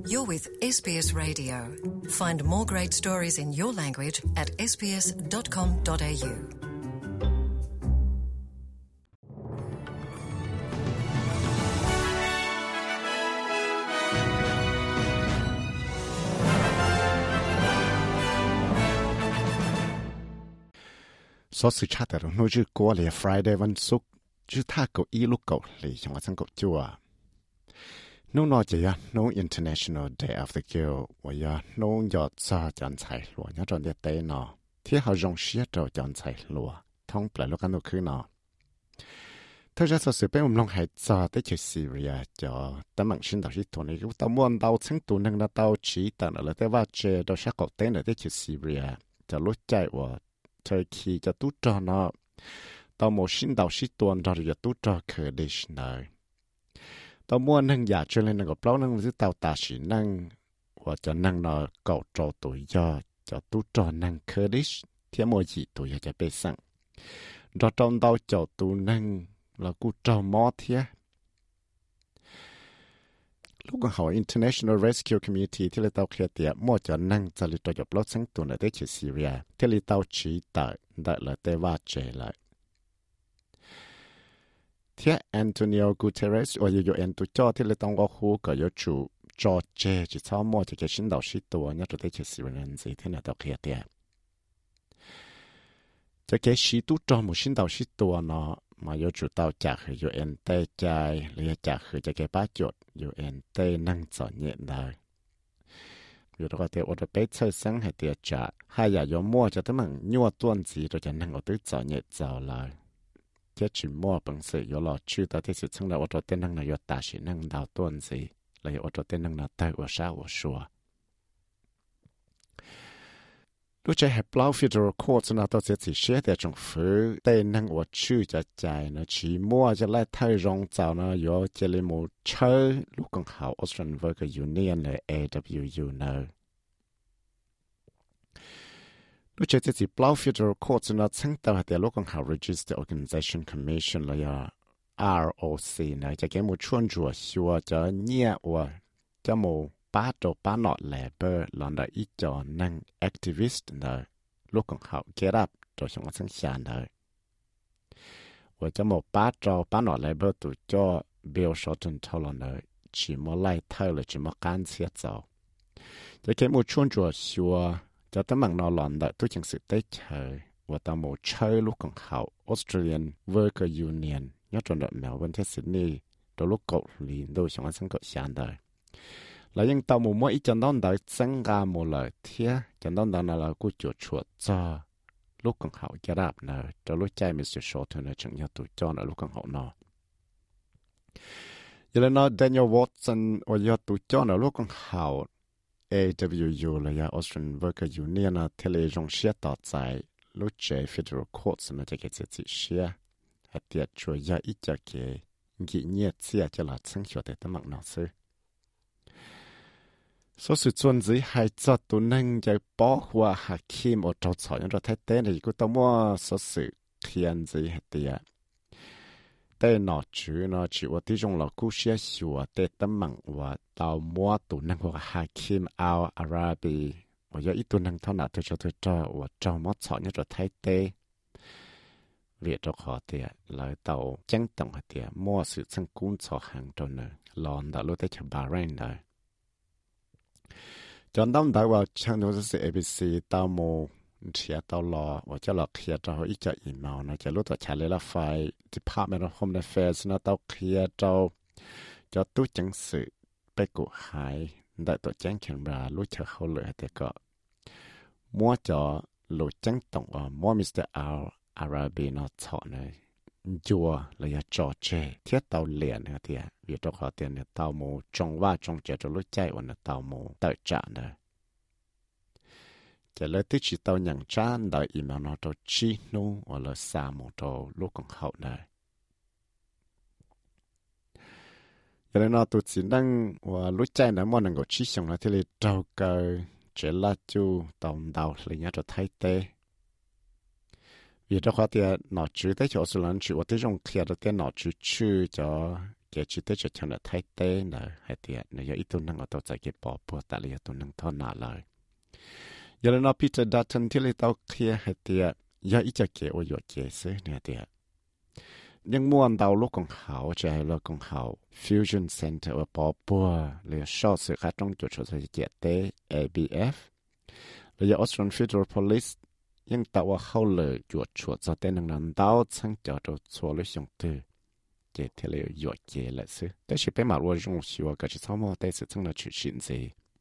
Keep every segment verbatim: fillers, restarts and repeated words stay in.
You're with ét bê ét Radio. Find more great stories in your language at s b s dot com dot a u. Số sự chat ở nơi chữ của là Friday văn súc chữ tha cầu y lúc cầu lì trong sáng cầu chùa. Nó nói chỉ là no International Day of the Girl, và ya no giờ sa chọn chạy lúa nhớ trong địa tây nó, thì họ dùng xía trâu chọn chạy lúa, thông lại lúc anh nó cứ nó. Thật ra số sự bên mình long hải cho tới chữ Syria cho tấm bằng sinh đạo sĩ tuần này cũng tao muốn tao chứng tu năng là tao chỉ tận là tới vào chơi đâu sẽ có tên là tới chữ Syria cho lúc chạy và Turkey cho tú cho nó tao một sinh đạo sĩ tuần rồi cho tú cho Kurdish này tao muốn năng giả cho nên là có năng giữ tao ta sĩ năng và cho năng nó cầu cho tuổi do cho tú cho năng Kurdish thì mỗi gì tuổi cho bé sang rồi trong tao cho tú năng là cú cho mò thế lúc họ International Rescue Community thì là tao kia tiệt mua cho năng cho lịch cho blog sáng tuần ở tới Syria thì là tao chỉ tại đại là tây va chế lại thì Antonio Guterres ở u en tụ cho thì là tao có khu có yếu chủ cho chế chỉ sau mua cho cái sinh đạo sĩ tuần nhớ tới Syria nên gì thế là tao kia tiệt cho cái sĩ tu cho một sinh đạo sĩ tuần nó mà yếu chủ tao trả khởi u en tây trái lấy trả khởi cho cái bát chuột u en tây năng cho nhẹ đờiอยู่ตรงที่ว่าจะไปเชื่อสังให้เดียจ่าให้อย่ายอมมั่วจะต้องมันยั่วต้นสีเราจะนั่งเอาตัวจ่อเนี่ยจ่อเลยเจ้าชิมมั่วปังสืออยู่หล่อชื่อตาที่สุดซึ่งเราว่าจะเต้นนั่งในยอดตาสีนั่งดาวต้นสีเลยว่าจะเต้นนั่งในใต้ว่าเช้าว่าชัวรู้ใจให้เปล่าฟิดโรโคสนาตัวเสียสิเชื่อแต่จงฝืนเต้นนั่งว่าชื่อจะใจนะชีมั่วจะไล่ไทยรองเจ้านะอยู่เจลิมูเชอลูกของเขา Australian Worker Union เลย เอ ดับเบิลยู นะรู้ใจจะสิเปล่าฟิดโรโคสนาทั้งตัวแต่ลูกของเขา Register Organisation Commission เลย อาร์ โอ ซี นะจะแกมูชวนจัวชัวจะเนี่ยว่าจะมูป้าโจป้าหนอแลเบอร์ลอนดาอีจอนั่งแอคทิวิสต์เนอลูกของเขาเกรับโจชงสังชาเนอว่าจะหมดป้าโจป้าหนอแลเบอร์ตัวจอเบลชอตันทอลเนอชิมอไลเทอร์เลยชิมอการเสียจอจะเก็บมูชวนจัวชัวจะตั้งมังนอลอนดาตัวจังสือได้เชยว่าตั้งมูเชยลูกของเขา Australian Worker Union ยอดจนดอกแมววันที่สิบนี้ตัวลูกเกาหลีโดยชงสังเกตชาเนอแล้วยังตามมุมว่าอีจันทร์ได้สังกาโมเลยเทียจันทร์นั้นเราก็จวดชวดจ้าลูกของเขาจะรับเนอะจะรู้ใจมิสเตอร์ชอตเนอะจังยาตุจ้าเนอะลูกของเขาเนาะยังแล้วเนาะแดเนียลวอตสันว่ายาตุจ้าเนอะลูกของเขา เอ ดับเบิลยู เลย Australian Worker Union นะเทเลจงเชียต่อใจลูกเจ Federal Courts นะจะเกิดสิเชียให้เตียช่วยยาอีจะเกยกี่เงียเสียจะหลัดสังชวดแต่ตั้งมักเนาะซื้อsố sự chuẩn gì hay cho tụi nâng giải bỏ qua hạ kim ở trong sỏi những thái tế này cũng tao mua số sự thiên gì hết tiệt tế nó chữ nó chữว่าที่จงเรากู้เสียชัวแต่ตั้งมังว่าตาวมัวตุนังว่าฮาคิมอัลอาราบีว่าอย่าอีตุนังเท่านั้นเธอจะเธอจะว่าเจ้ามัดสอนเนี่ยจะไทยเต้เวียดจะขอเตียเลยเต่าจังตังเตียมัวสื่อสังกุนสอหังจนเนอหลอนดาลุเตชบาร์เรนเลยจนต้องได้ว่าช่างนู้นจะ เอ บี ซี ตาวโมเชียตาวรอว่าจะหลอกเคลียร์จะเอาอีกจะอีเมลนะจะรู้ตัวชาเลละไฟ Department of Home Affairs นะตาวเคลียร์จะจะตู้จังสื่อไปกูหายได้ตัวแจ้งเขียนบารู้เธอเขาเลยแต่ก็มัวจะรู้จังตรงว่ามัวมิสเตอร์อัลอาราบีนะชอเลยจัวเลยจอเจเทียตาวเลียนนะเทียวิธีขอเตียนเนี่ยตาวโมจงว่าจงเจจะรู้ใจวันเนี่ยตาวโมเตอจ่าเนี่ยจะเลยที่จิตตาวอย่างจ้านได้อีเมลนอตัวชีนูว่าเลยสามโมตัวลูกของเขาเนี่ยอย่างนั้นตัวจีนั่งว่ารู้ใจนะมันนั่งก็ชี้ส่งนะที่เลยเจ้าเกอเจลาจูตาวดาวอะไรเงี้ยจะไทยเต้vì đó họ thì nọ chữ tới chỗ số lần chữ ở tới trong kia đó tới nọ chữ chữ cho cái chỉ tới cho cho nó thay tế nè hay tiệt nó giờ ít tuần năng ở tàu chạy cái bỏ bùa tại là tuần năng thon nọ lời giờ nó Peter Dutton thì lấy tàu kia hay tiệt giờ ít cho cái ô dọa cái xứ nè tiệt nhưng muốn tàu lúc còn hảo chạy là còn hảo Fusion Center ở bỏ bùa là short sự khác trong chỗ cho chạy tế A B F là giờ Australian Federal Police nhưng tàu hậu lời chuột chuột cho tên năng tàu sang cho cho xóa lối xong từ cái thế là dọa cái là sựแต่是被马路用修个是草帽但是真的去选择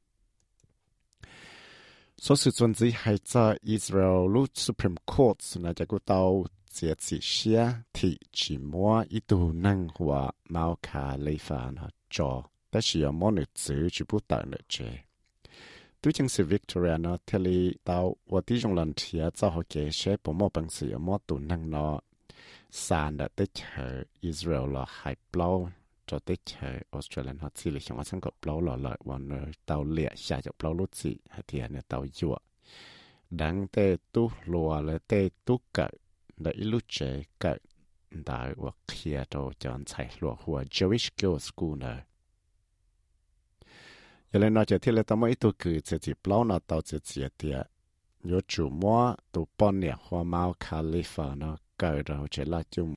所以专制还在 Israel Supreme Court 那这个到这次些提起末一度能话毛卡雷法那做但是要么你自己不等了这对正是 Victoria 呢这里到我的用人体啊做好给些不么本事要么度能呢sàn đã tới chờ Israel là hai plau cho tới chờ Australia họ chỉ là trong sáng có plau là lợi và nơi tàu lẹ xả cho plau lúc gì hay thì là tàu dùa đáng tê tu lùa là tê tu cỡ để lúc trẻ cỡ đại và kia cho chọn chạy lùa của Jewish Girls School nữa giờ lên nói cho thì là tao mới tu cử chỉ chỉ plau nó tàu chỉ chỉ thì nhớ chủ mua tu bọn nè hoa mau California nó cái rồi chỉ là chung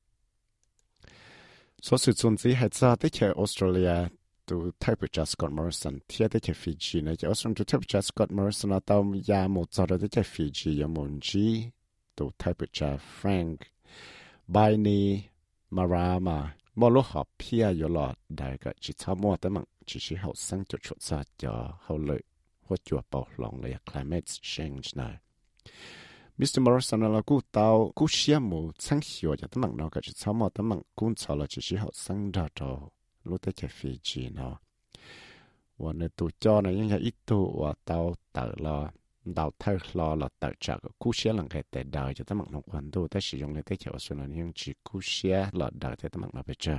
số sự chuẩn bị hay ra tới cái Australia từ temperature Scott Morrison thì tới cái Fiji này cái Australia từ temperature Scott Morrison là tao ya một giờ tới cái Fiji ya một chi từ temperature Frank Baini Marama mà lúc họ pia yo lọt đại cái chỉ thao mua tới mà chỉ chỉ hậu sinh cho chuột ra cho hậu lợi hoặc chuột bảo lòng là climate change này Mister Morrison là cú tàu cú xia mù sáng hiểu cho tấm bằng nó cái chỉ mà tấm bằng cũng cho là chỉ học sinh ra cho lúc tới cái Fiji nó và nếu tụi cho này những cái ít tụ và tàu tự là tàu thay lo là tự trả cú xia là cái để đời cho tấm bằng nó quan tu tới sử dụng để tới kiểu số là những chỉ cú xia là đời cho tấm bằng nó bây giờ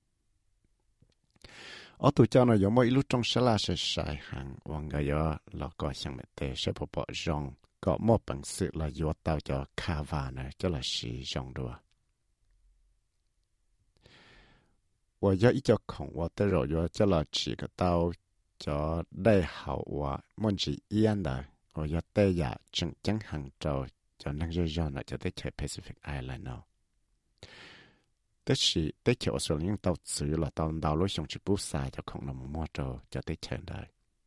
ở tụi cho nó giống mỗi lúc trong sẽ là sẽ sai hàng và người đó là có sang mệt tệ sẽ bỏ bỏ rong có một bằng sự là do tao cho Kava này cho là sử dụng đùa. Và do ý cho khổng và tới rồi do cho là chỉ cái tao cho đây hậu và muốn chỉ yên đời. Và do tây giả chứng chứng hàng trâu cho năng dư do này cho tới cái Pacific Island nào. Tới chỉ tới kiểu số những tao xử là tao đào lối xong chỉ bút xa cho khổng là một mô trâu cho tới cái đời.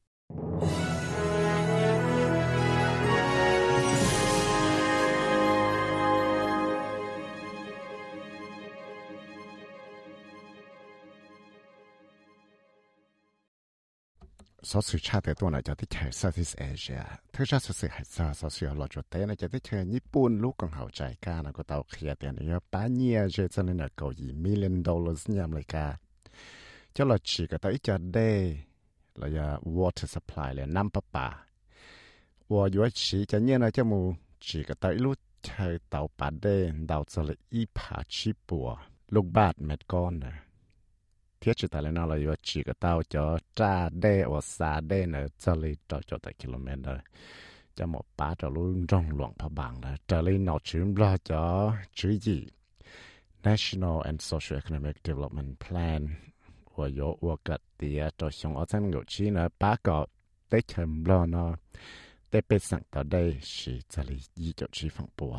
số sự cha tớiตัวnàyจะที่แค่ Southeast Asia ถ้าจะสื่อให้ซาsố sựเราจะเต้นจะที่แค่ญี่ปุ่นลูกของเขาใจกันแล้วก็เตาเคลียร์เตียนเยอะป้าเนี่ยจะจะในเกาหลี million dollars เนี่ยอเมริกาจะเราฉีกแต่อีจะได้เราจะ water supply เลยน้ำประปาว่าอยู่ฉีจะเนี่ยนะจะมูฉีกแต่อีลูกใช้เตาปาเด้เตาจะเลยอีผาชีปัวลูกบาทเม็ดก้อนนะthiết chỉ tại là là chỉ cái tàu cho tra đê và xa đê nữa cho lấy cho cho tại km rồi cho một bá cho luôn trong luận phá bằng là trở lên nó chuyển ra cho chữ gì National and Socio-Economic Development Plan và yếu và cái địa cho xong ở trong ngũ chi nữa bá có tới chấm lo nó tới bên sẵn tại đây chỉ cho lấy gì cho chi phẳng bùa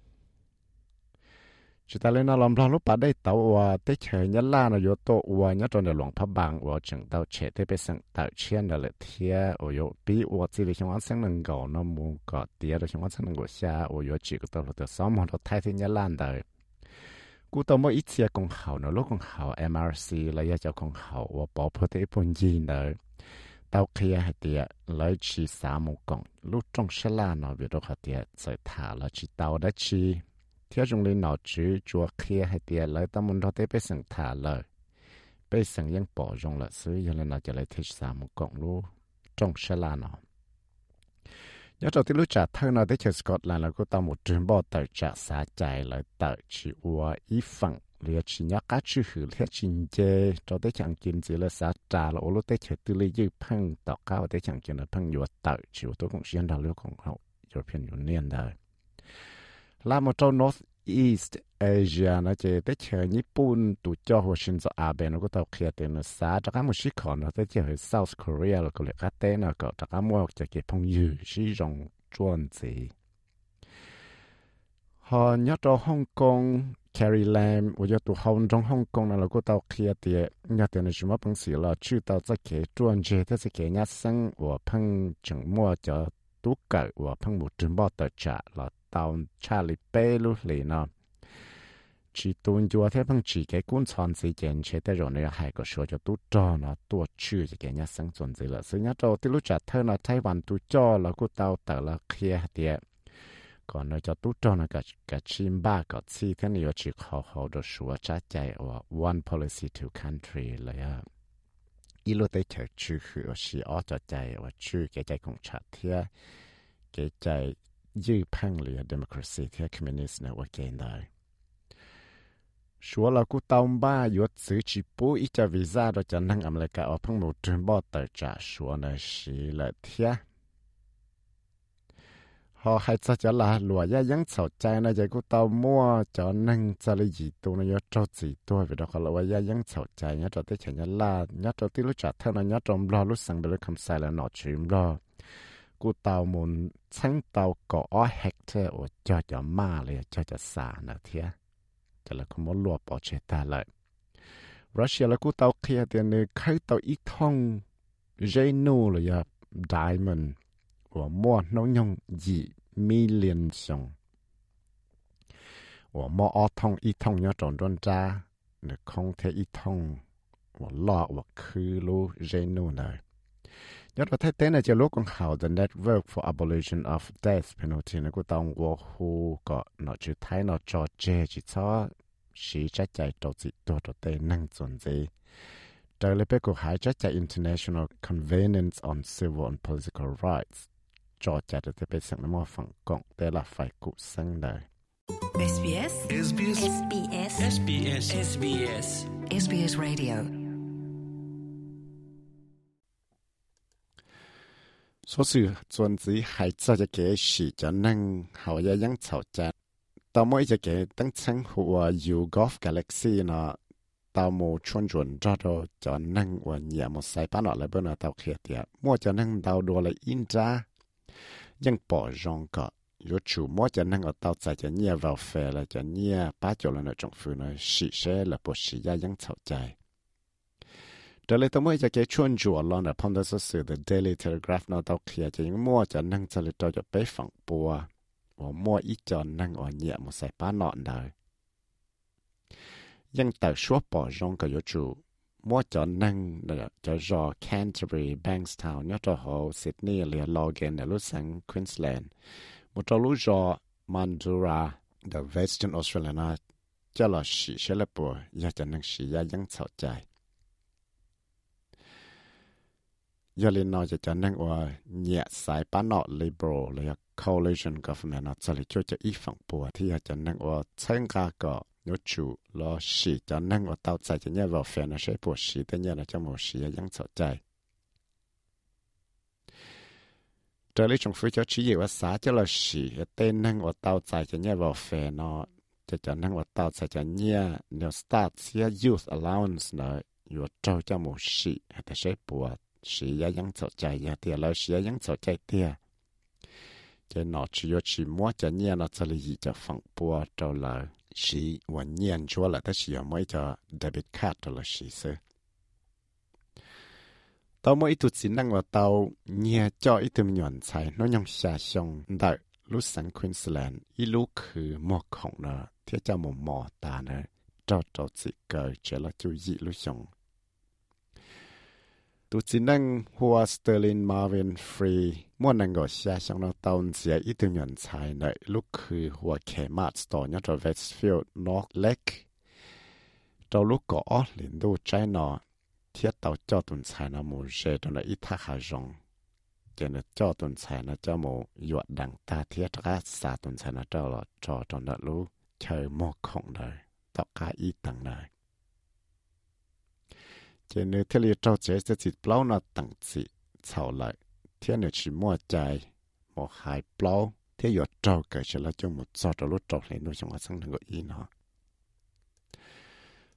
chỉ ta lên nó làm lo lúc bà đây tàu và tới chơi nhớ la nó yếu tổ và nhớ trong đời luận pháp bằng và chừng tàu trẻ tới bên sân tạo chiên là lệ thia ở yếu bí và chỉ để trong anh sáng nâng gạo nó muốn có tiền rồi trong anh sáng nâng gạo xa ở yếu chỉ có tàu là từ sáu món nó thay thế nhớ lan đời cú tàu mỗi ít xe công hậu nó lúc công hậu em rờ xê là do cho công hậu và bỏ phơi tới bốn gì nữa tàu kia hay tiệt lấy chỉ sáu một cọng lúc trong xe la nó bị đâu hạt tiệt sẽ thả là chỉ tàu đã chi theo chúng lên nó chữ chùa kia hay tiền lấy tâm muốn đó tới bây giờ thả lời bây giờยังbỏ trong là xứ cho nên nóจะlấy thích xa một cộng luôn trong xe là nó nhớ cho tới lúc trả thơ nó tới chơi Scotland là có tao một trường bỏ tờ trả xa chạy lại tờ chỉ ua ý phẳng liền chỉ nhớ cá chữ hữu liệt trình chê cho tới chẳng kiếm gì là xa trả là ô lúc tới chơi tư lý dư phăng tỏ cao tới chẳng kiếm là phăng dùa tờ chỉ tôi cũng xuyên đào lưuของhọ European Union đời là một trong North East Asia nó chỉ tới chơi Nhật Bản tụ cho hồ Shinzo Abe nó có tàu kia tiền nó xa cho các một sĩ còn nó tới chơi South Korea là có lẽ các tên nó có cho các mua cho cái phong yu sĩ rong chuẩn gì họ nhớ cho Hong Kong Carrie Lam 我觉得好中香港那个到kia的，那点的什么本事了，知道这个专业的这个人生，我碰整么就都够，我碰不准备的着了，到查理贝鲁里呢，只端就他碰自己观察自己，且得让你还个说就都着呢，多去这个人生存在了，所以那到的路着他那台湾都着了，个到到了 kia 的。còn nói cho tốt cho nó cả cả chim ba cả chi thế này chỉ khó khó được sửa trả chạy ở one policy two country là ya ilu tới chờ chữ khử ở xí ở cho chạy ở chữ cái chạy cộng sản thế cái chạy dư phăng lìa democracy thế communist này ở cái này sửa là cú tàu ba yếu xử chỉ bố ít cho visa đó cho năng America ở phăng một trường bao tờ trả sửa này xí là thế họ hay cho cho là lúa ya yang chậu trái này giờ cũng tao mua cho nâng cho lấy gì tu này cho gì tu vì đó họ lúa ya yang chậu trái nhớ cho tới chuyện nhớ là nhớ cho tới lúc trả thơ nó nhớ trong lo lúc sang bên không sai là nọ chuyện lo cũng tao muốn sáng tao có hectare ở cho cho maเลยcho cho xả nữa thế cho là không muốn lúa bỏ chết ta lại Russia là cũng tao kia tiền này khai tao ít thông dây nô là ya diamond我摸农用一 million 上，我摸二通一通要种种渣，你空贴一通，我拉我去路热努呢。要到太点呢，就如果好的 Network for Abolition of Death Penalty 呢，个当我呼个那就睇那做这就错，是在在做自多多的能存在。这里边个还在在 International Convention on Civil and Political Rights。cho cha được tới sang nó mua phẳng cộng để là phải cụ sang đời. ét bê ét ét bê ét ét bê ét ét bê ét ét bê ét ét bê ét Radio. Số sự chuẩn chỉ hay cho cái cái sự cho năng hậu gia yang chào cha. Tao mỗi cái cái tăng sáng của YouGov Galaxy nó tao mua chuyên chuẩn cho đó cho năng và nhà một sai bán lại bên nào tao kia thì mua cho năng tao đua lại in raยังปอจงก็有主摸着那个到在着捏vào phê了就捏把酒了那种夫呢洗些了不洗呀ยัง吵在这里头摸着给穿着了呢碰到是是的 Daily Telegraph 那到kia就ยัง摸着那这里头就被放播我摸一着那我捏没ใส่ป้านอนได้ยังแต่ชัวปอจงก็有主mua cho năng là cho do Canterbury, Bankstown, nhớ cho họ Sydney, liền Logan, ở lúc sang Queensland, một cho lúc do Mandurah, the Western Australia, cho là sĩ sẽ là bùa, giờ cho năng sĩ ya yang chào chạy. Giờ liền nói cho năng ở nhẹ sai bán nọ Liberal, là Coalition Government, nó cho là cho cho ít phẳng bùa, thì giờ cho năng ở chân ga có nhớ chủ lo xì cho năng ở tàu chạy cho nhà vào phèn nó sẽ buộc xì tới nhà là cho một xìยังsợ chạy trở lại trong phía cho chỉ dụ xã cho là xì tên năng ở tàu chạy cho nhà vào phèn nó cho cho năng ở tàu chạy cho nhà nếu start xia youth allowance nóอยู่trâu cho một xì hay sẽ buộc xìยังsợ chạy ya thì là xìยังsợ chạy tia cho nó chỉ có chỉ mua cho nhà nó cho là gì cho phẳng buộc trâu là sĩ và nhiên chúa là tất cả mấy cho debit card là sĩ sư. Tao mỗi tụt xin năng vào tao nhẹ cho ít tụi nhuận xài nó nhong xa xong đợi lúc sang Queensland ít lúc khử mò khổng nè thiết cho một mò ta nè cho cho chị cờ trở là chú dị lúc xong. Tụt xin năng hoa Sterling Marvin Free mua năng gọi xa xong nó tao sẽ ít tụi nhuận xài nè lúc khử hoa Kmart store nhớ cho Westfield North Lake cho lúc có liền đô trái nọ thiết tàu cho tuần xài nó một xe đó là ít thác hà rong cho nên cho tuần xài nó cho một yuột đằng ta thiết ra xa tuần xài nó cho là cho cho nó lúc chơi mò khổng đời tao cả ít tầng đời cho nên thế là cho chế sẽ chỉ bao nó tầng chỉ chào lại thế nên chỉ mua chạy một hai bao thế yuột trâu cái chỉ là cho một số trâu lúc trâu lên nó trong cái sang thằng gọi ý nó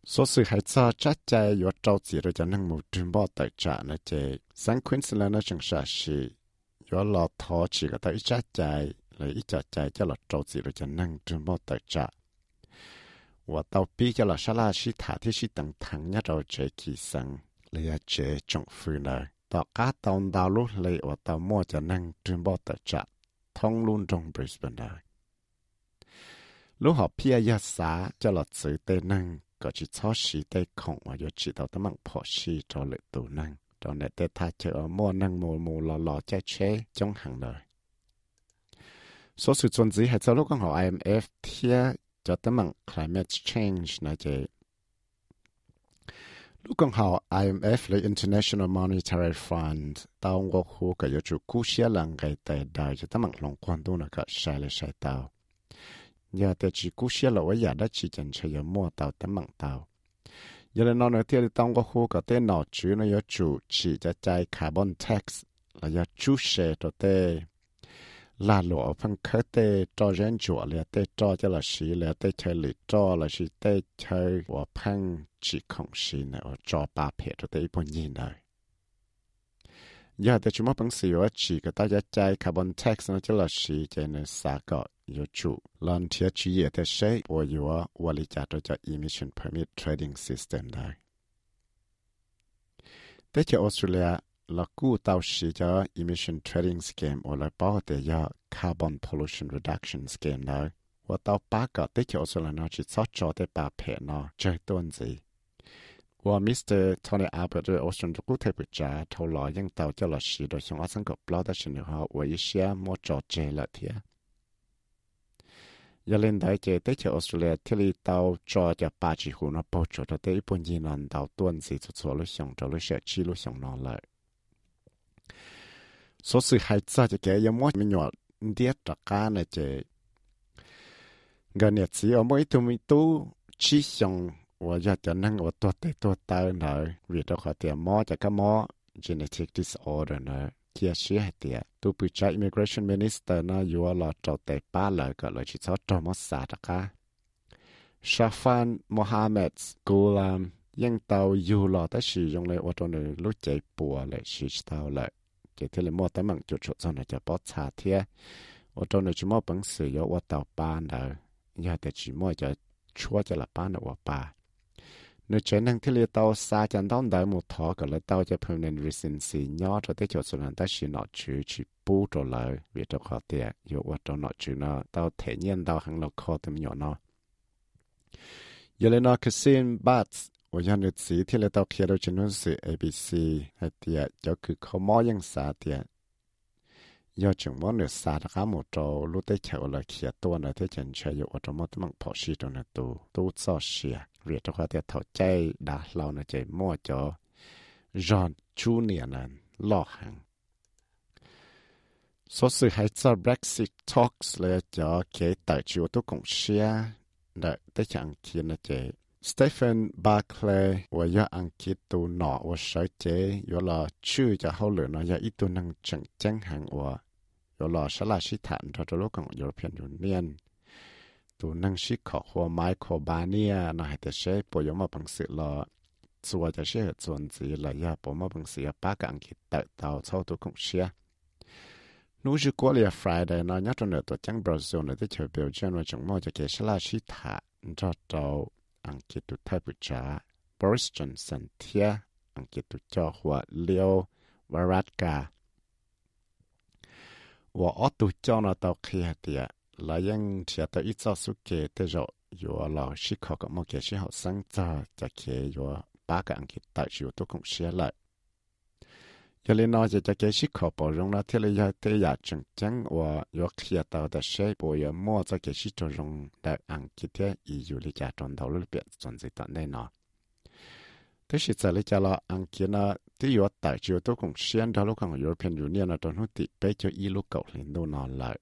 số sự hay cho chắc chạy yếu trâu chỉ rồi cho năng một trường bỏ tại trả nó chế sáng Queensland nó chẳng sợ gì yếu lọ thọ chỉ có tới chắc chạy lấy ít chắc chạy cho là trâu chỉ rồi cho năng trường bỏ tại trả và tàu bi cho là sát la sĩ thả thiết sĩ tầng thẳng nhất rồi chế kỳ sang lấy chế trọng phu này tàu cá tàu đào lúc lấy và tàu mua cho năng trường bỏ tại trả thông luôn trong Brisbane này lúc họ phía ya xã cho là sự tê năng có chỉ cho sĩ tê khổng và yếu chỉ tàu tấm bằng phỏ sĩ cho lệ tù năng cho nên tê tha chờ ở mua năng mù mù lò lò chế chế trong hàng đời số sự chuẩn dĩ hay cho lúc con họ I M F thia cho tấm bằng climate change này chế lúc con họ I M F lấy International Monetary Fund tàu ngô khu cả yếu chủ cú xia lăng gây tê đời cho tấm bằng lòng quan tu là cả sai lệ sai tàu giờ thì chỉ cú xia là vậy đó chỉ chẳng chơi mua tàu tấm bằng tàu giờ là nó nói thì tao có khu cái tên nọ chứ nó có chủ chỉ cho chạy carbon tax là do chủ xe cho tê là lộ phân khởi tê cho dân chủ là tê cho cho là xí là tê chơi lì cho là xí tê chơi và phân chỉ không xí nữa cho ba phe cho tê bốn nghìn này giờ thì chúng ta bằng sự chỉ cái ta cho chạy carbon tax nó cho là xí cho nên sao có有主，让贴企业的谁我有啊，我理解这叫 emission permit trading system 来。在这 Australia 了古到时叫 emission trading scheme 我来包的要 carbon pollution reduction scheme 来。我到八个在这 Australia 呢去操作的八片呢这段子。我 Mister Tony Albert 对 Australia 的古特别家头来应到叫了时的像我三个不老的时候，我一些莫做这了贴。giờ lên đại chế tới chỗ Australia thì li tàu cho cho ba chỉ hồ nó bao cho tới bốn nghìn lần tàu tuần gì cho cho lúc xong cho lúc sẽ chi lúc xong nó lại số sự hay cho cho cái giống mỗi mình nhọ điết tất cả này chế gần nhất chỉ ở mỗi tụi mình tu chi xong và giờ cho năng ởตัวtớiตัวtao nữa vì đó họ tiền mò cho cái mò genetic disorder nữa kia xí hay tiệt tu bị trái immigration minister nó vừa là trâu tệ ba lời cái lời chỉ cho trâu mất xa đó cả Shafan Mohammed Ghulam ยังเตาอยู่หล่อแต่สิยงเลยว่าตอนนี้รู้ใจปัวเลยสิเตาเลยเจที่เลยมัวแต่มันจุดจุดตอนนี้จะปอดชาเทียว่าตอนนี้จะมัวปังสือยว่าเตาปานเด้อยาแต่จะมัวจะชัวจะละปานว่าปาเนื้อเจนังที่เลยเตาซาจันต้องได้หมดทอก็เลยเตาจะ permanent residency ย่อจะได้จุดส่วนนั้นแต่สิหนอชื่อชื่อปูตัวเลยวิธีขอเตียอยู่ว่าตอนหนอชื่อเนาะเตาเทียนยันเตาหังเราคอเต็มหยอเนาะอย่าเลยเนาะคือซินบัต我让日子ที่เราเขียนเราจะนู่นสิ A B C ให้เดียจะคือเขามอยังสาเดียยอดจึงมอเนื้อสาตะขาหมดโจรู้ได้เขียวเลยเขียนตัวนั้นที่จะใช้อยู่ว่าจะมอตั้งพอชีตัวนั้นตัวตัวซอเชียเรียกตัวเขาเดียเท่าใจด่าเราในใจมั่วจอจอนชูเนียนั้นล่อหังสดสื่อให้เจ้า Brexit Talks เลยจะเขียนแต่จิวตัวของเชียได้ได้จังเขียนนะเจStephen Barclay 我要按揭到哪我手机有了去就好了呢，要一度能正正行我有了沙拉西坦他这路讲 European Union 都能是考或 Microbania 那还得是不用么本事了，做就是专职了呀，不么本事要把个按揭得到操作公司啊。nếu như qua là Friday nó nhớ trong nửa tổ chức Brazil nó tới chơi biểu diễn và chúng moi cho cái沙拉西坦cho tàuอังกฤษตุไทยปุจจา Boris Johnson เทียอังกฤษตุจอหัวเลียววารัตกาว่าอตุจอนาตาเคียเตียและยังเทียตัวอีเจ้าสุเกเตจอยู่เราชิคก็มองเกชิเขาสังจาจะเคียอยู่ป้ากับอังกฤษตัดอยู่ตัวของเชียเลยอย่าเลยนอจะจะเกชิขอปรงนะที่เลยอยากเตยจังจังว่าอยู่เคียตัวแต่เชยปวยมั่วจะเกชิจรงแต่อังกฤษที่อยู่ลิจาจนดาวลุเปียจนสิตอนได้เนาะแต่สิจะลิจาละอังกฤษนะที่อยู่แต่อยู่ตัวของเชียนดาวลุของ European Union นะตอนนู้นติไปเจออีลูกเก่าลินโดนอนเลย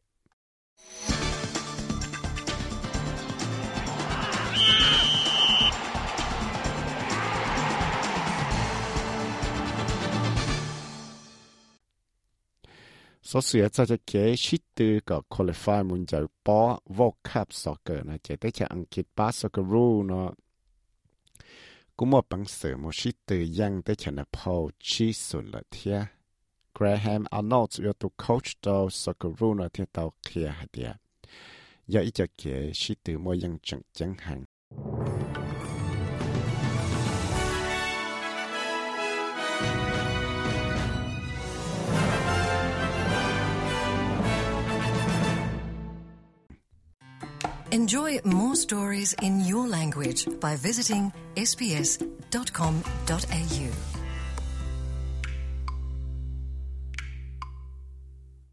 所以在这个许多个 qualify mun就把 World Cup soccer 呢，就得像安吉巴 soccer rule 呢， cũng một bằng sự một sĩ từ yang tới chân là Paul chi xuân là thia Graham Arnold yêu tu coach tàu Socorro là thia tàu kia hạt địa giờ ít cho kia sĩ từ mỗi yang chẳng chẳng hạn Enjoy more stories in your language by visiting s b s dot com dot a u.